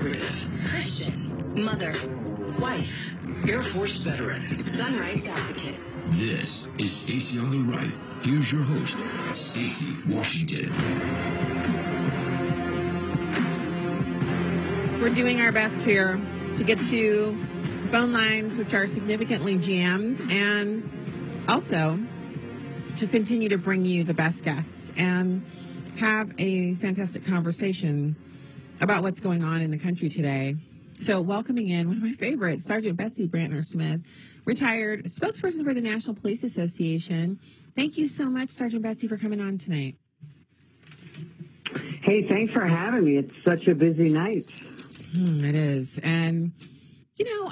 conservative, Christian, mother, wife, Air Force veteran, gun rights advocate. This is Stacy on the Right. Here's your host, Stacy Washington. We're doing our best here to get to phone lines, which are significantly jammed, and also to continue to bring you the best guests and have a fantastic conversation about what's going on in the country today. So welcoming in one of my favorites, Sergeant Betsy Brantner-Smith, retired spokesperson for the National Police Association. Thank you so much, Sergeant Betsy, for coming on tonight. Hey, thanks for having me. It's such a busy night. It is. And, you know,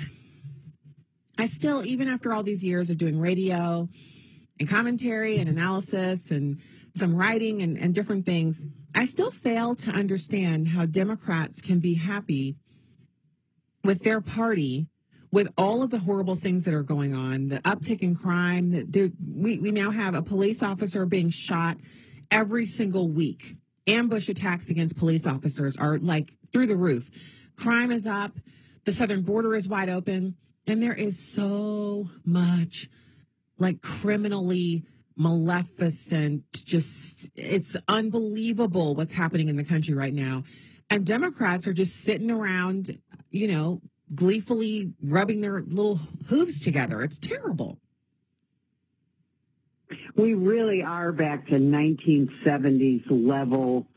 I still, even after all these years of doing radio and commentary and analysis and some writing and different things, I still fail to understand how Democrats can be happy with their party with all of the horrible things that are going on, the uptick in crime. That we now have a police officer being shot every single week. Ambush attacks against police officers are like through the roof. Crime is up. The southern border is wide open. And there is so much like criminally maleficent, just it's unbelievable what's happening in the country right now. And Democrats are just sitting around, you know, gleefully rubbing their little hooves together. It's terrible. We really are back to 1970s level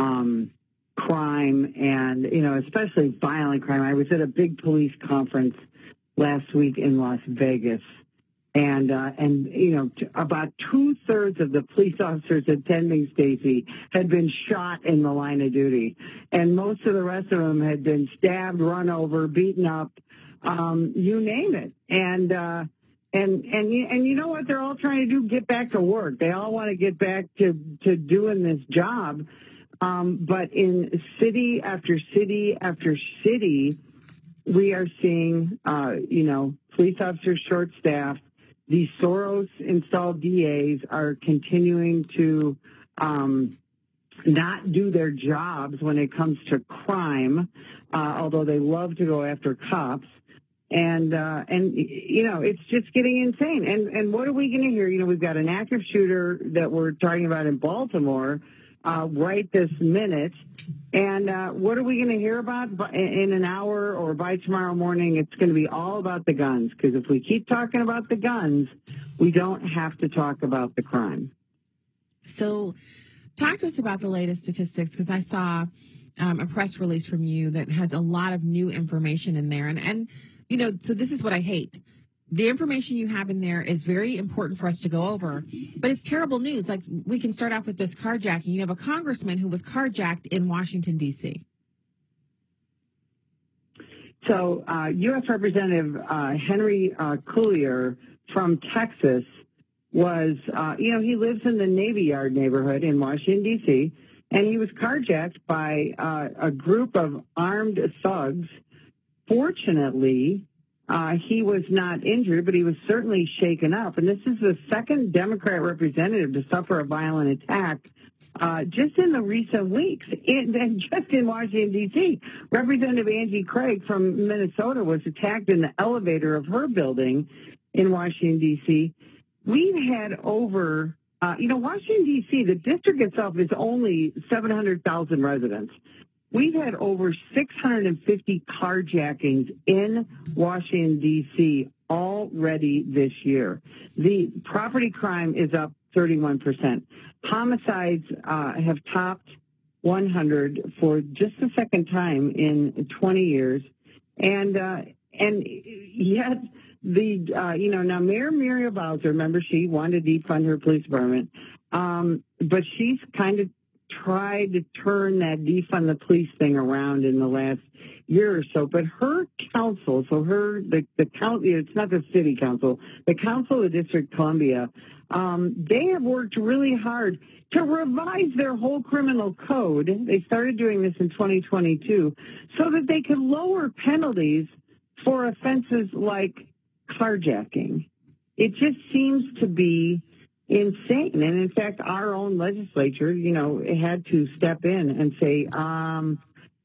crime and, you know, especially violent crime. I was at a big police conference last week in Las Vegas. And you know, about 2/3 of the police officers attending, Stacy, had been shot in the line of duty. And most of the rest of them had been stabbed, run over, beaten up, you name it. And you know what they're all trying to do? Get back to work. They all want to get back to doing this job. But in city after city after city, we are seeing, you know, police officers short-staffed. These Soros-installed DAs are continuing to not do their jobs when it comes to crime, although they love to go after cops. And you know, it's just getting insane. And what are we going to hear? You know, we've got an active shooter that we're talking about in Baltimore right this minute. And what are we going to hear about in an hour or by tomorrow morning? It's going to be all about the guns, because if we keep talking about the guns, we don't have to talk about the crime. So talk to us about the latest statistics, because I saw a press release from you that has a lot of new information in there. And you know, so this is what I hate. The information you have in there is very important for us to go over, but it's terrible news. Like, we can start off with this carjacking. You have a congressman who was carjacked in Washington, D.C. So U.S. Representative Henry Cuellar from Texas was, you know, he lives in the Navy Yard neighborhood in Washington, D.C., and he was carjacked by a group of armed thugs. Fortunately, he was not injured, but he was certainly shaken up. And this is the second Democrat representative to suffer a violent attack just in the recent weeks, and just in Washington, D.C. Representative Angie Craig from Minnesota was attacked in the elevator of her building in Washington, D.C. We've had over, you know, Washington, D.C., the district itself is only 700,000 residents. We've had over 650 carjackings in Washington, D.C. already this year. The property crime is up 31%. Homicides have topped 100 for just the second time in 20 years. And yet you know, now Mayor Muriel Bowser, remember, she wanted to defund her police department, but she's kind of tried to turn that defund the police thing around in the last year or so. But her council, so the council, it's not the city council, the council of District of Columbia, they have worked really hard to revise their whole criminal code. They started doing this in 2022 so that they could lower penalties for offenses like carjacking. It just seems to be insane. And in fact, our own legislature, you know, had to step in and say,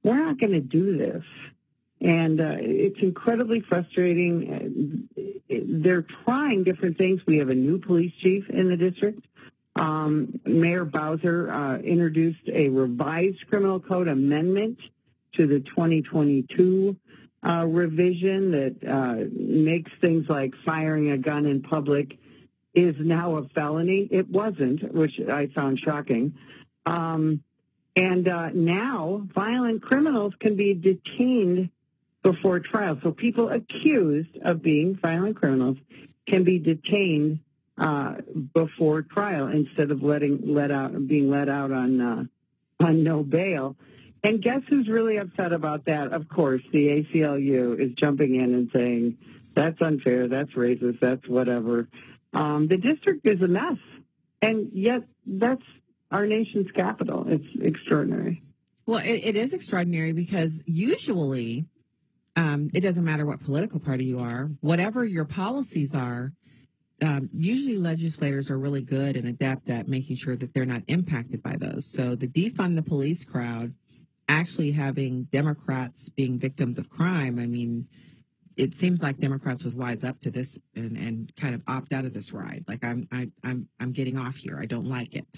we're not going to do this. And it's incredibly frustrating. They're trying different things. We have a new police chief in the district. Mayor Bowser introduced a revised criminal code amendment to the 2022 revision that makes things like firing a gun in public is now a felony. It wasn't, which I found shocking. And now violent criminals can be detained before trial. So people accused of being violent criminals can be detained before trial instead of being let out on no bail. And guess who's really upset about that? Of course, the ACLU is jumping in and saying that's unfair, that's racist, that's whatever. The district is a mess, and yet that's our nation's capital. It's extraordinary. Well, it is extraordinary because usually it doesn't matter what political party you are, whatever your policies are, usually legislators are really good and adept at making sure that they're not impacted by those. So the defund the police crowd actually having Democrats being victims of crime, I mean, it seems like Democrats would wise up to this and kind of opt out of this ride. Like I'm getting off here. I don't like it.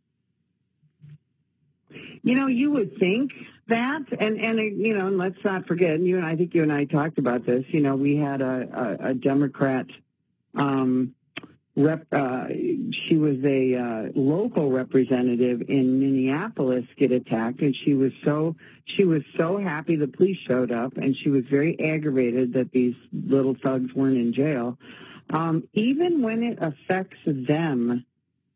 You know, you would think that, and you know, and let's not forget, I think you and I talked about this. You know, we had a Democrat she was a local representative in Minneapolis get attacked, and she was so happy the police showed up, and she was very aggravated that these little thugs weren't in jail. Even when it affects them,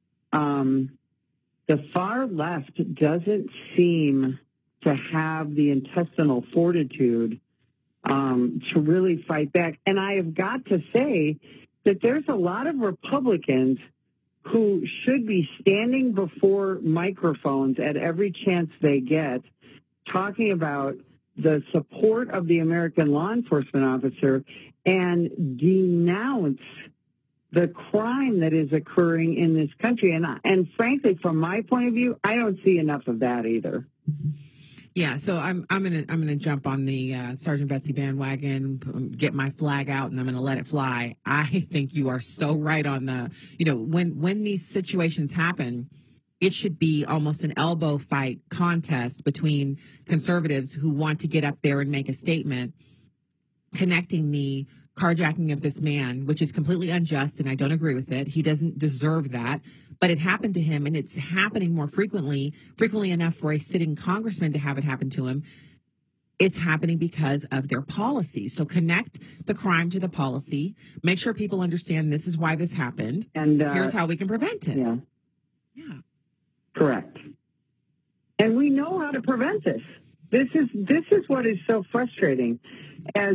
the far left doesn't seem to have the intestinal fortitude to really fight back. And I have got to say that there's a lot of Republicans who should be standing before microphones at every chance they get, talking about the support of the American law enforcement officer and denounce the crime that is occurring in this country. And frankly, from my point of view, I don't see enough of that either. Yeah, so I'm gonna jump on the Sergeant Betsy bandwagon, get my flag out, and I'm gonna let it fly. I think you are so right on the, when these situations happen, it should be almost an elbow fight contest between conservatives who want to get up there and make a statement, connecting the carjacking of this man, which is completely unjust, and I don't agree with it. He doesn't deserve that. But it happened to him, and it's happening more frequently enough for a sitting congressman to have it happen to him. It's happening because of their policies. So connect the crime to the policy. Make sure people understand this is why this happened. And here's how we can prevent it. Yeah. Correct. And we know how to prevent this. This is what is so frustrating. As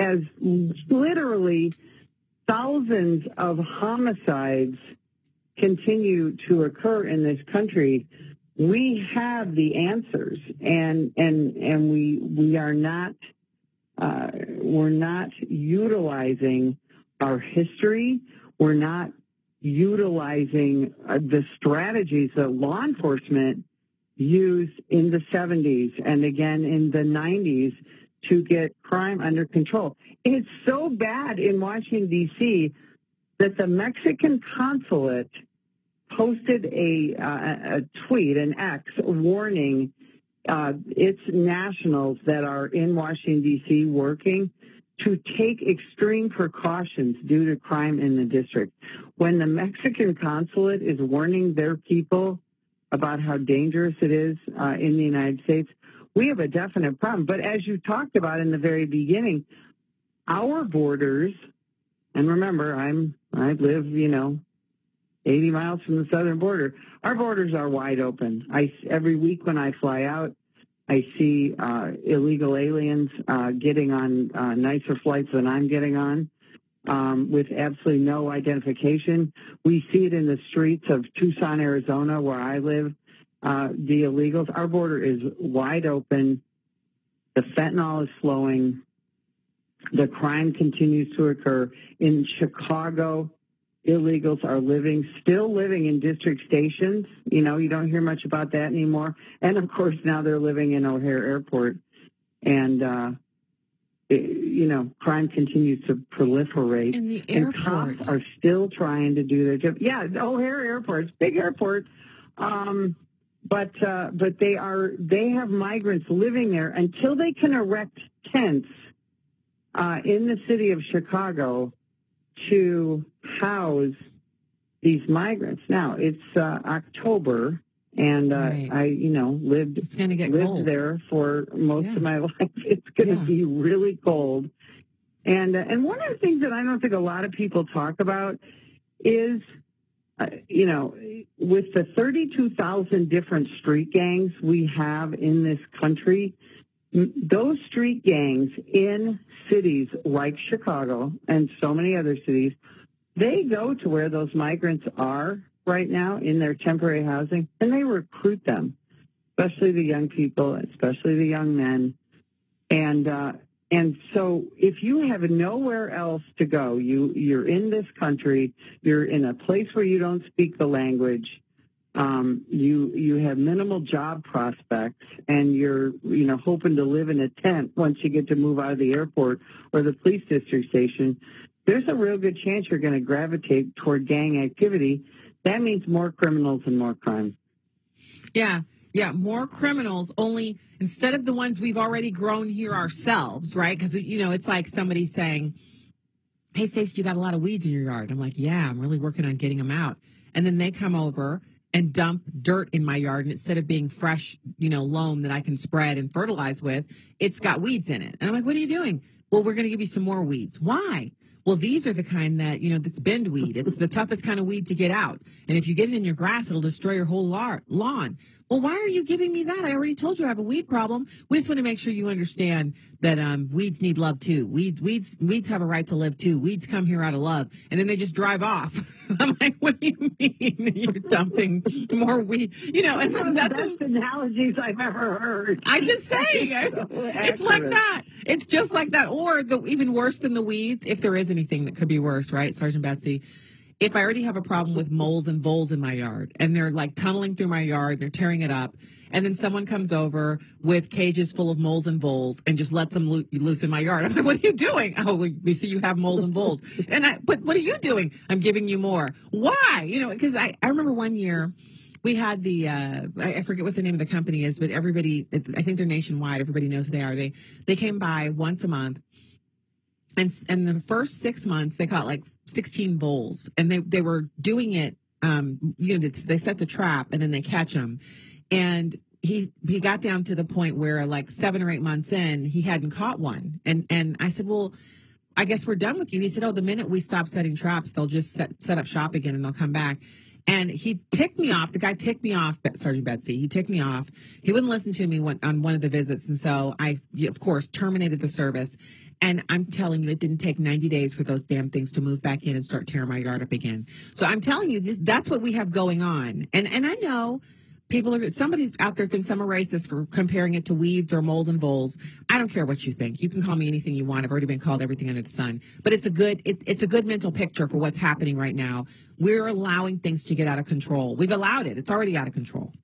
literally thousands of homicides continue to occur in this country, we have the answers, and we are not we're not utilizing our history. We're not utilizing the strategies that law enforcement used in the 70s and again in the 90s to get crime under control. It's so bad in Washington, D.C., that the Mexican consulate posted a tweet, an X, warning its nationals that are in Washington, D.C. working to take extreme precautions due to crime in the district. When the Mexican consulate is warning their people about how dangerous it is in the United States, we have a definite problem. But as you talked about in the very beginning, our borders, and remember, I live, 80 miles from the southern border. Our borders are wide open. Every week when I fly out, I see illegal aliens getting on nicer flights than I'm getting on with absolutely no identification. We see it in the streets of Tucson, Arizona, where I live. The illegals, our border is wide open. The fentanyl is flowing. The crime continues to occur. In Chicago, illegals are still living in district stations. You don't hear much about that anymore. And of course, now they're living in O'Hare Airport. and crime continues to proliferate. And the and airport. cops are still trying to do their job. Yeah, O'Hare Airport's big airport. But they have migrants living there until they can erect tents in the city of Chicago to house these migrants. Now it's October, and Right. I lived It's going to get cold. there for most of my life. It's going to be really cold, and one of the things that I don't think a lot of people talk about is, with the 32,000 different street gangs we have in this country, those street gangs in cities like Chicago and so many other cities, they go to where those migrants are right now in their temporary housing, and they recruit them, especially the young people, especially the young men. And so if you have nowhere else to go, you're in this country, you're in a place where you don't speak the language, you have minimal job prospects, and you're hoping to live in a tent once you get to move out of the airport or the police district station, there's a real good chance you're going to gravitate toward gang activity. That means more criminals and more crime. Yeah, more criminals, only instead of the ones we've already grown here ourselves, right? Because, it's like somebody saying, hey, Stacey, you got a lot of weeds in your yard. I'm like, yeah, I'm really working on getting them out. And then they come over and dump dirt in my yard, and instead of being fresh, loam that I can spread and fertilize with, it's got weeds in it. And I'm like, what are you doing? Well, we're going to give you some more weeds. Why? Well, these are the kind that, that's bend weed. It's the toughest kind of weed to get out. And if you get it in your grass, it'll destroy your whole lawn. Well, why are you giving me that? I already told you I have a weed problem. We just want to make sure you understand that weeds need love, too. Weeds have a right to live, too. Weeds come here out of love. And then they just drive off. I'm like, what do you mean you're dumping more weed? And One of that's the best analogies I've ever heard. I'm just saying. It's like that. It's just like that. Or even worse than the weeds, if there is anything that could be worse, right, Sergeant Betsy? If I already have a problem with moles and voles in my yard, and they're like tunneling through my yard, they're tearing it up, and then someone comes over with cages full of moles and voles and just lets them loose in my yard. I'm like, what are you doing? Oh, we see you have moles and voles. But what are you doing? I'm giving you more. Why? Because I remember one year we had the, I forget what the name of the company is, but everybody, I think they're nationwide. Everybody knows who they are. They came by once a month. And the first 6 months, they caught like 16 voles, and they were doing it. They set the trap and then they catch them. And he got down to the point where like 7 or 8 months in, he hadn't caught one. And I said, well, I guess we're done with you. He said, oh, the minute we stop setting traps, they'll just set up shop again and they'll come back. And he ticked me off. The guy ticked me off, Sergeant Betsy. He ticked me off. He wouldn't listen to me on one of the visits. And so I, of course, terminated the service. And I'm telling you, it didn't take 90 days for those damn things to move back in and start tearing my yard up again. So I'm telling you, that's what we have going on. And I know somebody out there thinks I'm a racist for comparing it to weeds or moles and voles. I don't care what you think. You can call me anything you want. I've already been called everything under the sun. But it's a good mental picture for what's happening right now. We're allowing things to get out of control. We've allowed it. It's already out of control.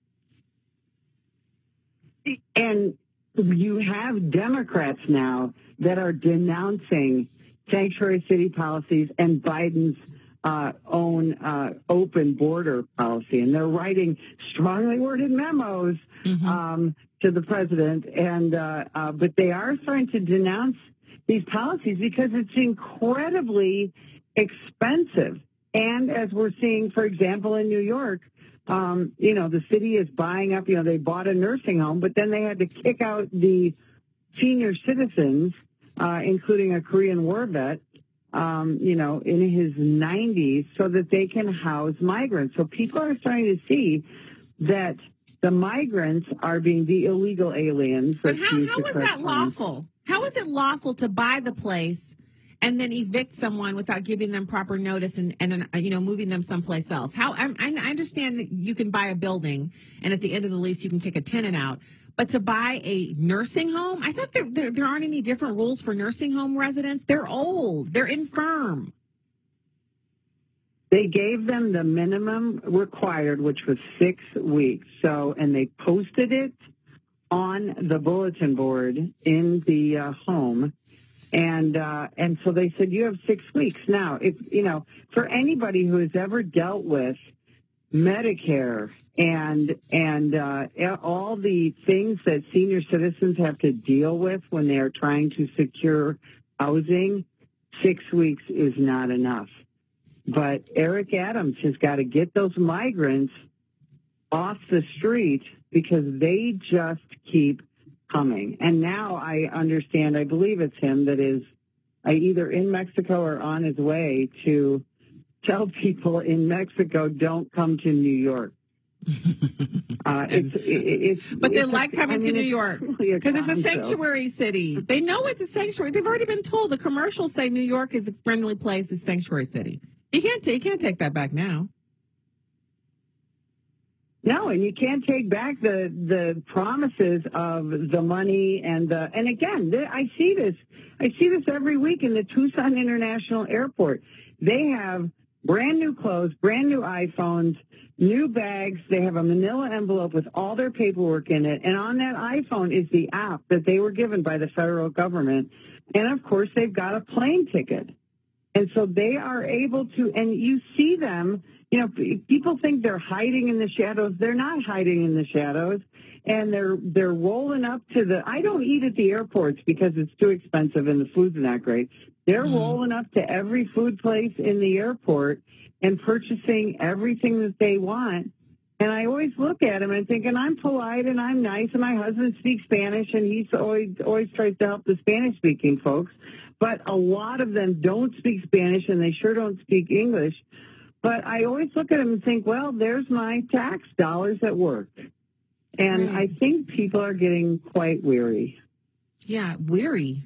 And you have Democrats now that are denouncing sanctuary city policies and Biden's own open border policy. And they're writing strongly worded memos to the president. And but they are starting to denounce these policies because it's incredibly expensive. And as we're seeing, for example, in New York, the city is buying up, they bought a nursing home, but then they had to kick out the senior citizens, including a Korean war vet, in his 90s so that they can house migrants. So people are starting to see that the migrants are being the illegal aliens. But how is that lawful? How is it lawful to buy the place and then evict someone without giving them proper notice and moving them someplace else? I understand that you can buy a building and at the end of the lease you can kick a tenant out. But to buy a nursing home, I thought there aren't any different rules for nursing home residents. They're old. They're infirm. They gave them the minimum required, which was 6 weeks. And they posted it on the bulletin board in the home. And so they said, you have 6 weeks. Now, if, for anybody who has ever dealt with Medicare and all the things that senior citizens have to deal with when they are trying to secure housing, 6 weeks is not enough. But Eric Adams has got to get those migrants off the street because they just keep coming. And now I understand, I believe it's him that is either in Mexico or on his way to tell people in Mexico, don't come to New York. But they like coming to New York because it's a sanctuary city. They know it's a sanctuary. They've already been told. The commercials say New York is a friendly place, a sanctuary city. You can't take that back now. No, and you can't take back the promises of the money and again, I see this every week in the Tucson International Airport. They have brand new clothes, brand new iPhones, new bags. They have a manila envelope with all their paperwork in it. And on that iPhone is the app that they were given by the federal government. And of course, they've got a plane ticket. And so they are able to, and you see them, people think they're hiding in the shadows. They're not hiding in the shadows. And they're rolling up to I don't eat at the airports because it's too expensive and the food's not great. They're rolling up to every food place in the airport and purchasing everything that they want. And I always look at them and thinking, I'm polite and I'm nice, and my husband speaks Spanish, and he's always tries to help the Spanish-speaking folks. But a lot of them don't speak Spanish, and they sure don't speak English. But I always look at them and think, well, there's my tax dollars at work. And I think people are getting quite weary. Yeah, weary.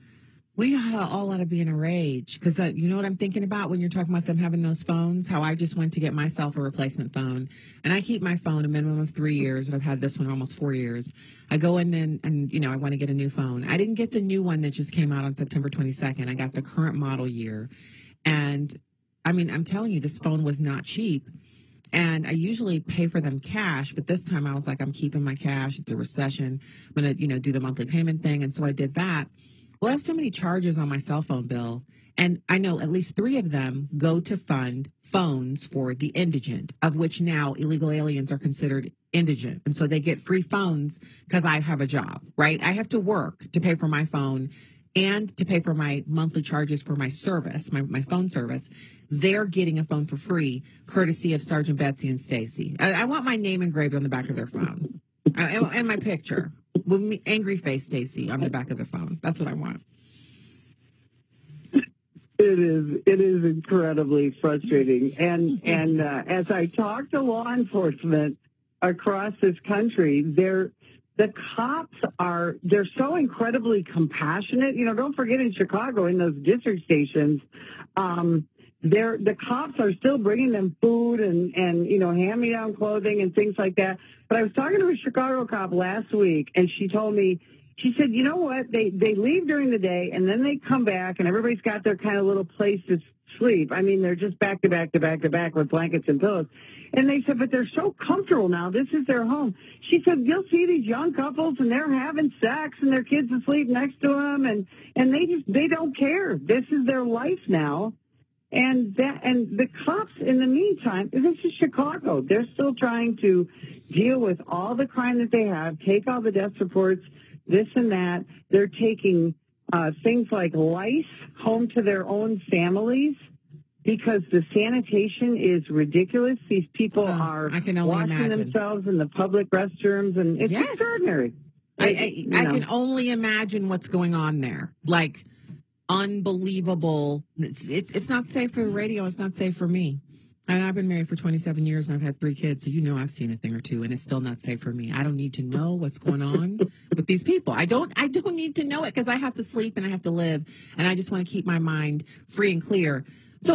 We all ought to be in a rage because you know what I'm thinking about when you're talking about them having those phones, how I just went to get myself a replacement phone. And I keep my phone a minimum of 3 years, but I've had this one almost 4 years. I go in and I want to get a new phone. I didn't get the new one that just came out on September 22nd. I got the current model year. And, I'm telling you, this phone was not cheap. And I usually pay for them cash, but this time I was like, I'm keeping my cash. It's a recession. I'm going to, do the monthly payment thing. And so I did that. Well, I have so many charges on my cell phone bill, and I know at least 3 of them go to fund phones for the indigent, of which now illegal aliens are considered indigent. And so they get free phones because I have a job, right? I have to work to pay for my phone and to pay for my monthly charges for my service, my phone service. They're getting a phone for free, courtesy of Sergeant Betsy and Stacy. I want my name engraved on the back of their phone and my picture. With me, angry face Stacy on the back of the phone. That's what I want. It is incredibly frustrating. And as I talk to law enforcement across this country, the cops they're so incredibly compassionate. Don't forget in Chicago, in those district stations, the cops are still bringing them food and hand-me-down clothing and things like that. But I was talking to a Chicago cop last week, and she told me, she said, you know what, they leave during the day, and then they come back, and everybody's got their kind of little place to sleep. They're just back to back to back to back with blankets and pillows. And they said, but they're so comfortable now. This is their home. She said, you'll see these young couples, and they're having sex, and their kids asleep next to them, and they don't care. This is their life now. And the cops, in the meantime, this is Chicago. They're still trying to deal with all the crime that they have, take all the death reports, this and that. They're taking things like lice home to their own families because the sanitation is ridiculous. These people are washing themselves in the public restrooms, and it's extraordinary. I can only imagine what's going on there. Like, unbelievable. It's not safe for the radio. It's not safe for me. And I've been married for 27 years, and I've had 3 kids, so I've seen a thing or two, and it's still not safe for me. I don't need to know what's going on with these people. I don't need to know it because I have to sleep and I have to live, and I just want to keep my mind free and clear. So,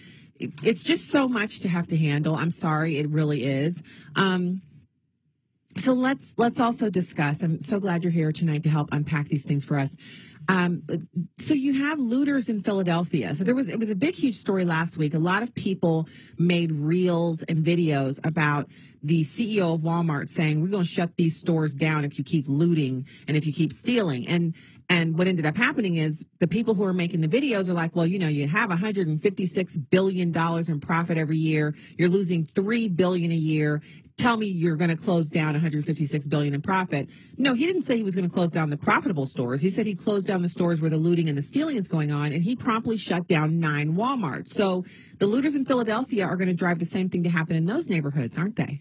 it's just so much to have to handle. I'm sorry, it really is. So let's also discuss. I'm so glad you're here tonight to help unpack these things for us. So you have looters in Philadelphia. So it was a big, huge story last week. A lot of people made reels and videos about the CEO of Walmart saying, we're going to shut these stores down if you keep looting and if you keep stealing. And what ended up happening is the people who are making the videos are like, well, you know, you have $156 billion in profit every year. You're losing $3 billion a year. Tell me you're going to close down $156 billion in profit. No, he didn't say he was going to close down the profitable stores. He said he closed down the stores where the looting and the stealing is going on, and he promptly shut down 9 Walmarts. So the looters in Philadelphia are going to drive the same thing to happen in those neighborhoods, aren't they?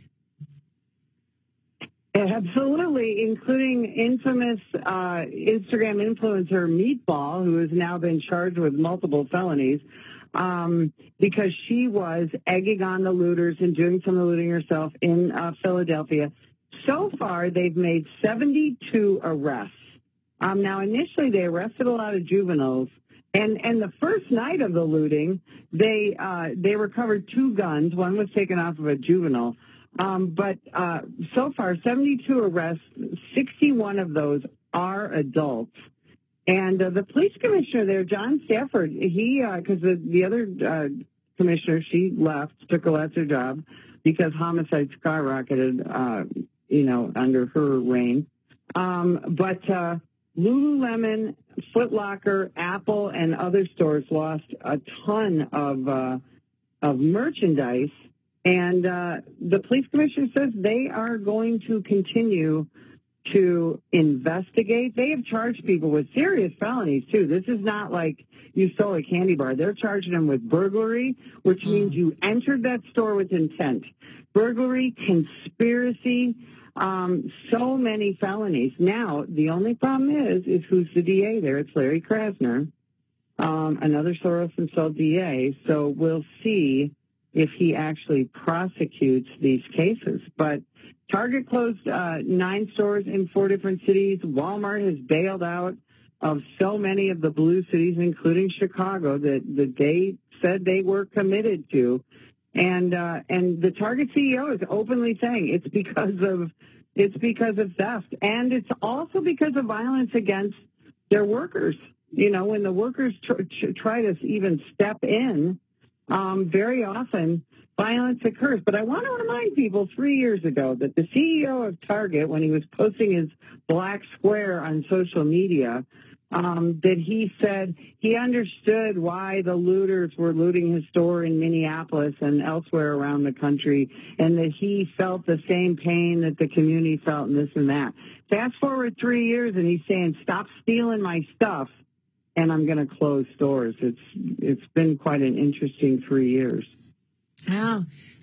Absolutely, including infamous Instagram influencer Meatball, who has now been charged with multiple felonies because she was egging on the looters and doing some of the looting herself in Philadelphia. So far, they've made 72 arrests. Now, initially, they arrested a lot of juveniles. And the first night of the looting, they recovered 2 guns. One was taken off of a juvenile. But so far, 72 arrests, 61 of those are adults. And the police commissioner there, John Stafford, he, because the other commissioner, she left, took a lesser job because homicide skyrocketed, under her reign. But Lululemon, Foot Locker, Apple, and other stores lost a ton of merchandise. And the police commissioner says they are going to continue to investigate. They have charged people with serious felonies, too. This is not like you stole a candy bar. They're charging them with burglary, which means you entered that store with intent. Burglary, conspiracy, so many felonies. Now, the only problem is who's the DA there? It's Larry Krasner, another Soros himself DA. So we'll see if he actually prosecutes these cases. But Target closed 9 stores in 4 different cities. Walmart has bailed out of so many of the blue cities, including Chicago, that they said they were committed to. And the Target CEO is openly saying it's because of theft, and it's also because of violence against their workers. You know, when the workers try to even step in, very often violence occurs. But I want to remind people 3 years ago that the CEO of Target, when he was posting his black square on social media, that he said he understood why the looters were looting his store in Minneapolis and elsewhere around the country, and that he felt the same pain that the community felt and this and that. Fast forward 3 years and he's saying, stop stealing my stuff, and I'm going to close stores. It's been quite an interesting 3 years. Oh,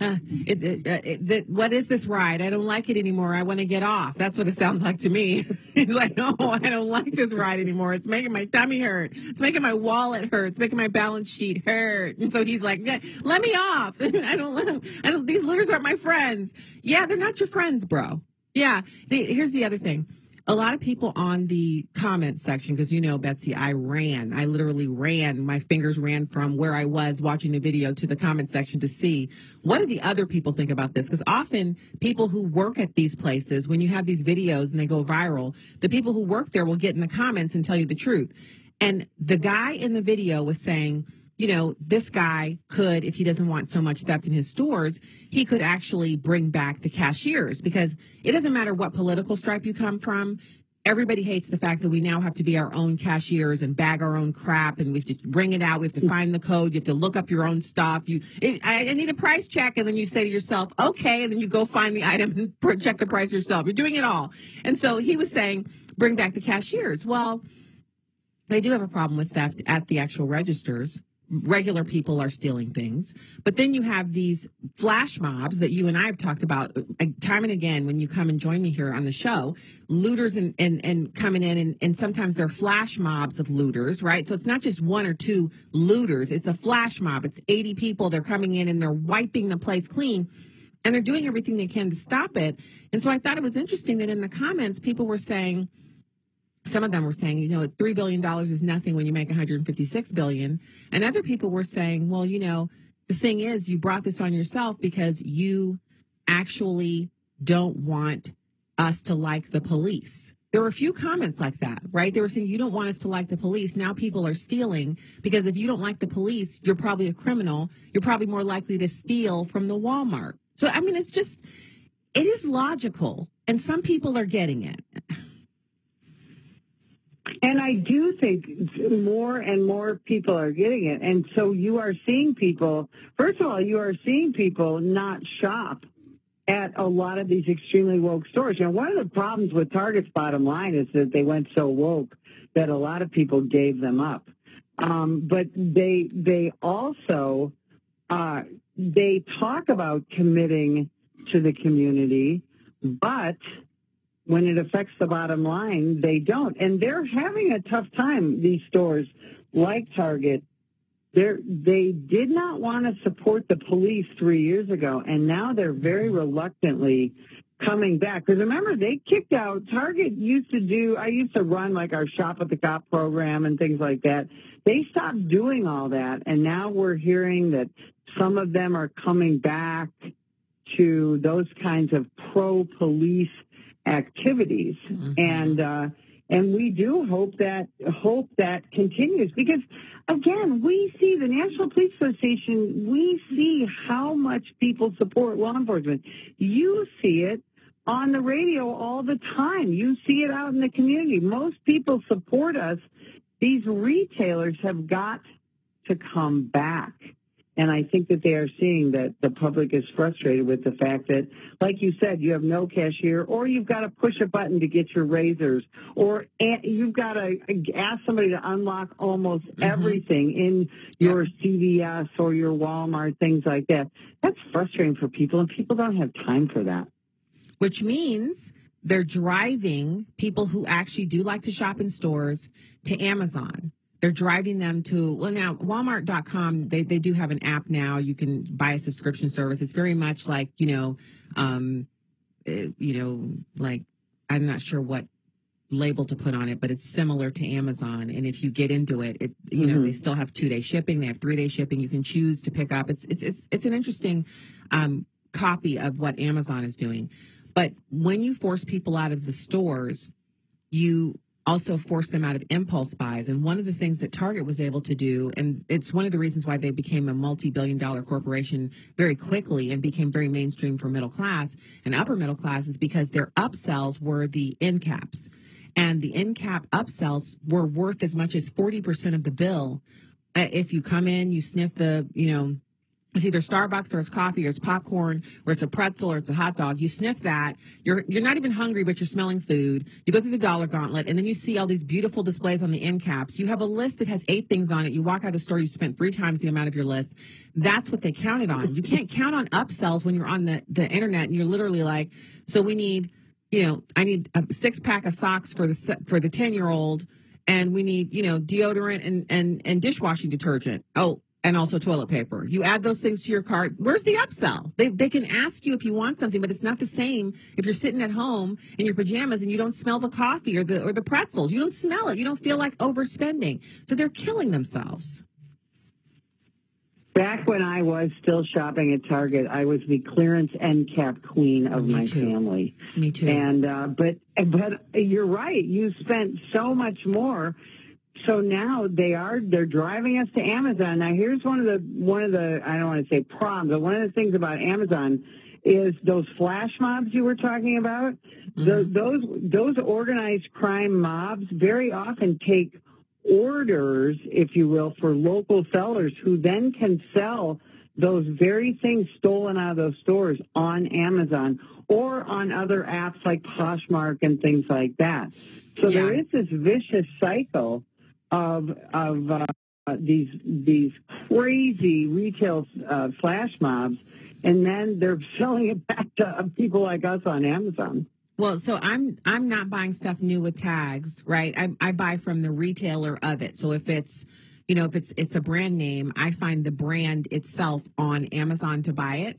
what is this ride? I don't like it anymore. I want to get off. That's what it sounds like to me. He's like, no, I don't like this ride anymore. It's making my tummy hurt. It's making my wallet hurt. It's making my balance sheet hurt. And so he's like, let me off. I don't. These looters aren't my friends. Yeah, they're not your friends, bro. Yeah. Here's the other thing. A lot of people on the comment section, because you know, Betsy, I literally ran. My fingers ran from where I was watching the video to the comment section to see what do the other people think about this. Because often people who work at these places, when you have these videos and they go viral, the people who work there will get in the comments and tell you the truth. And the guy in the video was saying, you know, this guy could, if he doesn't want so much theft in his stores, he could actually bring back the cashiers, because it doesn't matter what political stripe you come from. Everybody hates the fact that we now have to be our own cashiers and bag our own crap, and we have to bring it out. We have to find the code. You have to look up your own stuff. I need a price check, and then you say to yourself, okay, and then you go find the item and check the price yourself. You're doing it all. And so he was saying, bring back the cashiers. Well, they do have a problem with theft at the actual registers. Regular people are stealing things. But then you have these flash mobs that you and I have talked about time and again when you come and join me here on the show. Looters and coming in, and sometimes they're flash mobs of looters, right? So it's not just 1 or 2 looters. It's a flash mob. It's 80 people. They're coming in and they're wiping the place clean. And they're doing everything they can to stop it. And so I thought it was interesting that in the comments, people were saying, some of them were saying, you know, $3 billion is nothing when you make $156 billion. And other people were saying, well, you know, the thing is, you brought this on yourself because you actually don't want us to like the police. There were a few comments like that, right? They were saying, you don't want us to like the police. Now people are stealing because if you don't like the police, you're probably a criminal. You're probably more likely to steal from the Walmart. So, I mean, it is logical, and some people are getting it. And I do think more and more people are getting it. And so you are seeing people, first of all, you are seeing people not shop at a lot of these extremely woke stores. You know, one of the problems with Target's bottom line is that they went so woke that a lot of people gave them up. But they also, they talk about committing to the community, but when it affects the bottom line, they don't. And they're having a tough time, these stores like Target. They did not want to support the police 3 years ago, and now they're very reluctantly coming back. Because remember, they kicked out, Target used to do, I used to run like our Shop at the Cop program and things like that. They stopped doing all that, and now we're hearing that some of them are coming back to those kinds of pro-police activities. Mm-hmm. And we do hope that continues, because again, we see the National Police Association, we see how much people support law enforcement. You see it on the radio all the time. You see it out in the community. Most people support us. These retailers have got to come back. And I think that they are seeing that the public is frustrated with the fact that, like you said, you have no cashier, or you've got to push a button to get your razors, or you've got to ask somebody to unlock almost everything in your CVS or your Walmart, things like that. That's frustrating for people, and people don't have time for that. Which means they're driving people who actually do like to shop in stores to Amazon. They're driving them to, well, now, Walmart.com, they do have an app now. You can buy a subscription service. It's very much like, like, I'm not sure what label to put on it, but it's similar to Amazon. And if you get into it, they still have 2-day shipping. They have 3-day shipping. You can choose to pick up. It's an interesting copy of what Amazon is doing. But when you force people out of the stores, you also force them out of impulse buys. And one of the things that Target was able to do, and it's one of the reasons why they became a multi-billion-dollar corporation very quickly and became very mainstream for middle class and upper middle class, is because their upsells were the end caps. And the end cap upsells were worth as much as 40% of the bill. If you come in, you sniff it's either Starbucks or it's coffee or it's popcorn or it's a pretzel or it's a hot dog. You sniff that. You're not even hungry, but you're smelling food. You go through the dollar gauntlet, and then you see all these beautiful displays on the end caps. You have a list that has 8 things on it. You walk out of the store, you spent 3 times the amount of your list. That's what they counted on. You can't count on upsells when you're on the internet and you're literally like, so we need, I need a 6-pack of socks for the 10-year-old, and we need, deodorant and dishwashing detergent. Oh, and also toilet paper. You add those things to your cart. Where's the upsell? They can ask you if you want something, but it's not the same if you're sitting at home in your pajamas and you don't smell the coffee or the pretzels. You don't smell it. You don't feel like overspending. So they're killing themselves. Back when I was still shopping at Target, I was the clearance end cap queen of my family. Me too. And but you're right. You spent so much more. So now they're driving us to Amazon. Now here's one of the I don't want to say problems, but one of the things about Amazon is those flash mobs you were talking about. Mm-hmm. Those organized crime mobs very often take orders, if you will, for local sellers who then can sell those very things stolen out of those stores on Amazon or on other apps like Poshmark and things like that. So there is this vicious cycle of these crazy retail flash mobs, and then they're selling it back to people like us on Amazon. Well, so I'm not buying stuff new with tags, right? I buy from the retailer of it. So if it's a brand name, I find the brand itself on Amazon to buy it,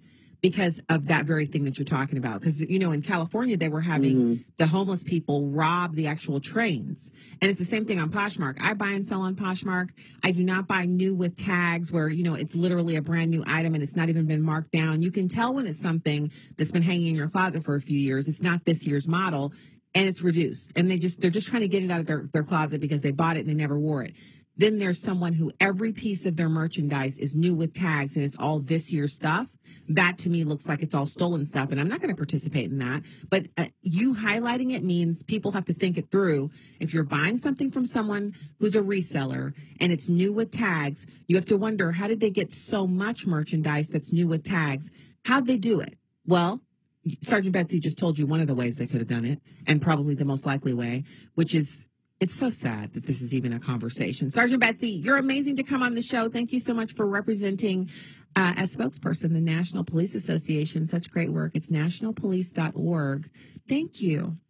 because of that very thing that you're talking about. Because, you know, in California, they were having the homeless people rob the actual trains. And it's the same thing on Poshmark. I buy and sell on Poshmark. I do not buy new with tags where, you know, it's literally a brand new item and it's not even been marked down. You can tell when it's something that's been hanging in your closet for a few years. It's not this year's model, and it's reduced. And they're just trying to get it out of their closet because they bought it and they never wore it. Then there's someone who every piece of their merchandise is new with tags and it's all this year's stuff. That to me looks like it's all stolen stuff, and I'm not going to participate in that. But you highlighting it means people have to think it through. If you're buying something from someone who's a reseller and it's new with tags, you have to wonder, how did they get so much merchandise that's new with tags? How'd they do it? Well, Sergeant Betsy just told you one of the ways they could have done it, and probably the most likely way, which is, it's so sad that this is even a conversation. Sergeant Betsy, you're amazing to come on the show. Thank you so much for representing, as spokesperson, the National Police Association. Such great work. It's nationalpolice.org. Thank you.